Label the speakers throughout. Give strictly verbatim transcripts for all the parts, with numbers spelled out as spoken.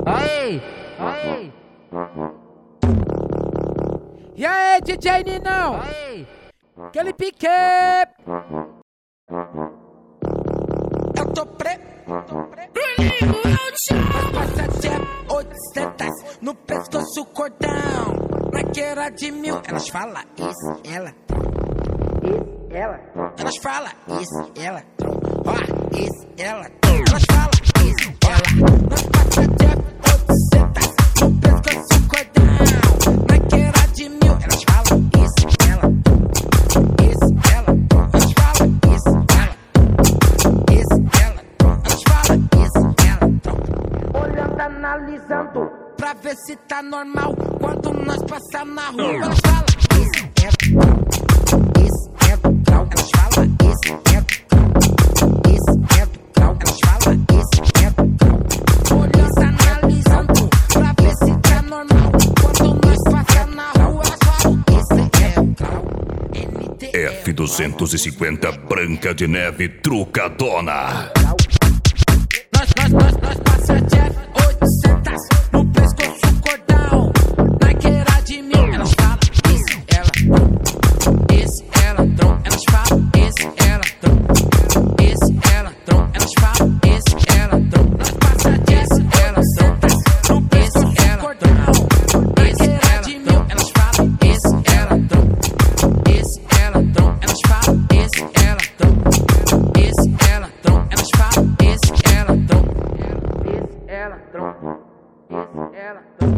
Speaker 1: Aí, aí. E aí, D J Ninão? Aí. Aquele pique.
Speaker 2: Eu tô pre... Passa oitocentos no pescoço cordão. Naquela de mil, elas falam isso, ela. Isso, ela. Elas falam isso, ela. Ó, isso, ela. Elas falam isso, ela. Nós passa oitocentos no pescoço cordão. Naquela de mil, elas falam isso, ela. Isso, ela. Elas falam isso, ela. Isso, ela. Elas falam isso, ela. Olhando, analisando, pra ver se tá normal. Quando nós passar na rua, elas falam isso, ela. Isso, ela. Elas falam isso, ela. Isso, ela. Elas falam isso, ela. Olhando, analisando, pra ver se tá normal. Quando nós passar na rua, elas falam isso, ela.
Speaker 3: F duzentos e cinquenta Branca de Neve Trucadona.
Speaker 2: Nós, nós, nós, nós passa de oitocentos no pescoço cordão. Naquela de mil, elas falam isso, ela. Isso, ela, tron. Elas falam isso, ela, tron. Isso, ela, tron. Elas falam isso, ela, tron. Nós passa de oitocentos no pescoço cordão. Naquela de mil, elas falam isso, ela, tron. Isso, ela, tron. Elas falam isso, ela, tron. Isso, ela, tron. Elas falam isso, ela, tron. Isso, ela, tron. Isso, ela, tron.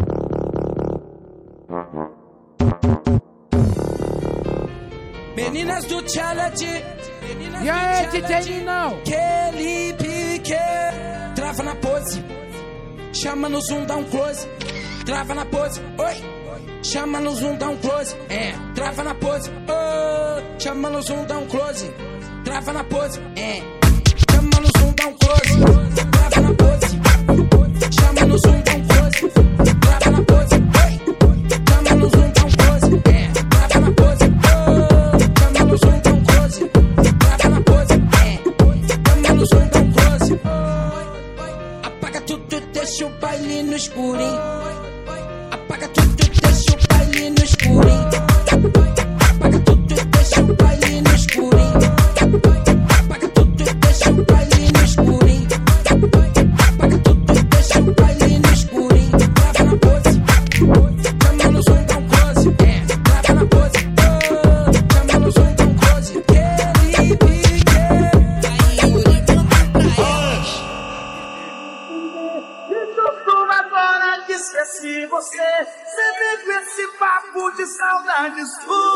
Speaker 2: Meninas do challenge, meninas
Speaker 1: E aí, D J Ninão?
Speaker 2: aquele pique. Trava na pose, chama no zoom, dá um close. Trava na pose, oi. Chama no zoom, dá um close. É, trava na pose, oh. Chama no zoom, dá um close. Trava na pose, é. Chama no zoom, dá um close. Trava na pose. Chama no zoom, dá um close. Trava na pose, oi. Chama no zoom, dá um close. É, trava na pose, oh. Chama no zoom, dá um close. Trava na pose, é. Chama no zoom, dá um close. Apaga tudo, deixa o baile no escurinho. Apaga tudo, deixa o baile no escurinho. Apaga tudo, deixa o baile no escurinho. Apaga tudo, deixa o baile no escurinho. Apaga tudo, deixa o baile no escurinho. Trava na pose, chama no zoom, dá um close. É, trava na pose, oh. Chama no zoom, dá um close. Aquele pique. Aí, Yuri, canta pra elas.
Speaker 4: E tudo agora que esqueci você. Você vem com esse papo de saudade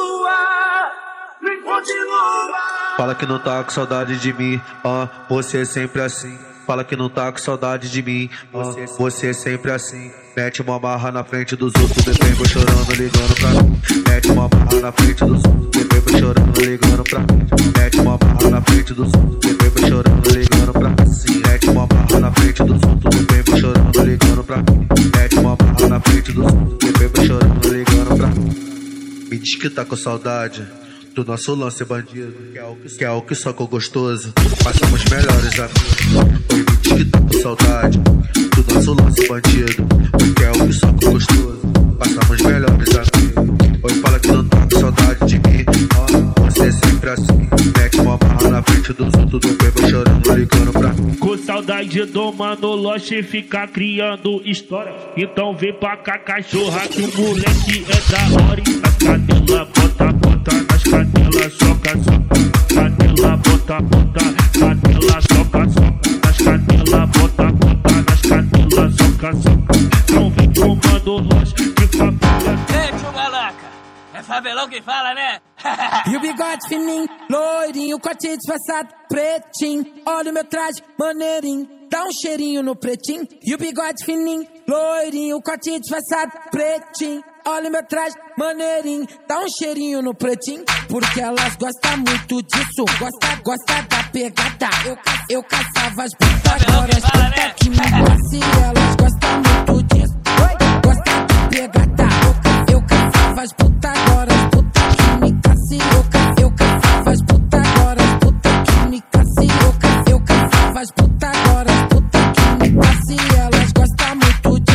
Speaker 4: sua. Me continua.
Speaker 5: Fala que não tá com saudade de mim, ó, você é sempre assim. Fala que não tá com saudade de mim, ó, você é sempre assim. Mete uma marra na frente dos outros, depois vou chorando, ligando pra mim. Mete uma marra na frente dos outros, depois vou chorando, ligando pra mim. Mete uma marra na frente dos outros, depois vou chorando, ligando pra mim. Mete uma marra na frente dos outros, depois vou chorando, ligando pra mim. Mete uma marra na frente dos outros, depois vou chorando, ligando pra mim. Me diz que tá com saudade do nosso lance bandido, que é o que, que, é o que só com gostoso. Passamos melhores amigos. Oi, me diz que tá com saudade do nosso lance bandido, que é o que só com gostoso. Passamos melhores amigos. Oi, fala que não tá com saudade de mim, ó, você é sempre assim. Mete uma barra na frente dos outros, do bebo chorando, ligando pra mim.
Speaker 6: Com saudade do mano Lost e ficar criando história. Então vem pra cá, cachorra, que o moleque é da hora. E nas canelas, bota, bota, nas canelas, soca, soca. Canela, bota, bota, canela, soca, soca. Nas canelas, bota, bota, nas canelas, soca, soca. Então vem pro mano Lost de família.
Speaker 7: Ei, tio Galaca, é favelão que fala, né?
Speaker 2: E o bigode fininho, loirinho, corte disfarçado, pretinho. Olha o meu traje, maneirinho, dá um cheirinho no pretinho. E o bigode fininho, loirinho, corte disfarçado, pretinho. Olha o meu traje, maneirinho, dá um cheirinho no pretinho. Porque elas gostam muito disso, gosta, gosta da pegada. Eu, eu caçava as putas, agora as putas que me passam. Elas gostam muito disso, gosta da pegada. Eu, eu caçava as putas, agora as putas que me caçam. Eu, ca- eu caçava as putas, agora as putas que me caçam. Eu, ca- eu caçava as putas, agora as putas que me caçam. Elas gostam muito disso.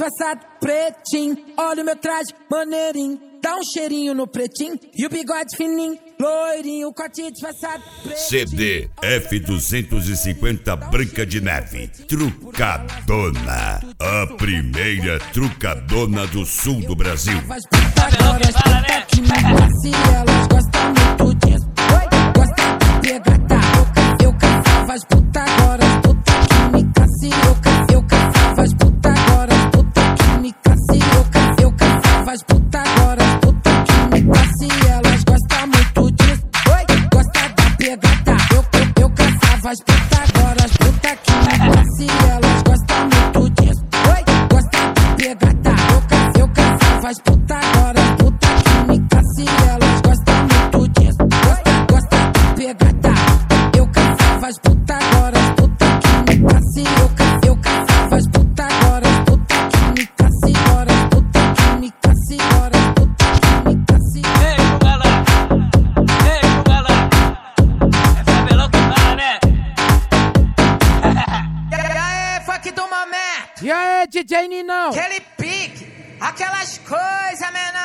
Speaker 2: disfarçado, pretinho. Olha o meu traje, maneirinho. Dá um cheirinho no pretinho. E o bigode fininho, loirinho. O corte disfarçado, pretinho.
Speaker 3: C D F duzentos e cinquenta Branca de Neve. Trucadona. A primeira trucadona do sul do Brasil.
Speaker 2: Agora as putas que me passe, elas gostam muito disso. Gosta da pegada. Eu caçava as putas, agora as putas que me casse. Eu caçava as putas, agora as putas que me casse. Eu caçava as putas, agora as putas que me casse. Elas gostam muito disso. Gosta da pegada. Eu, eu, eu caçava as putas, agora as putas que me casse. Elas gostam muito disso. Gosta da pegada. Eu, eu caçava as putas, agora as putas que me casse. Elas gostam muito disso. Gosta da pegada. Eu caçava as putas, agora as putas que me casse. Eu, eu caçava as putas, agora as putas que me casse. Agora as putas que me casse. Agora as putas que me casse.
Speaker 7: Ei, Chugalã! Ei, Chugalã! É Fabelão que fala, né?
Speaker 2: E aí, funk do momento.
Speaker 1: E aí, D J Ninão?
Speaker 2: Aquele pique, aquelas coisas, menor.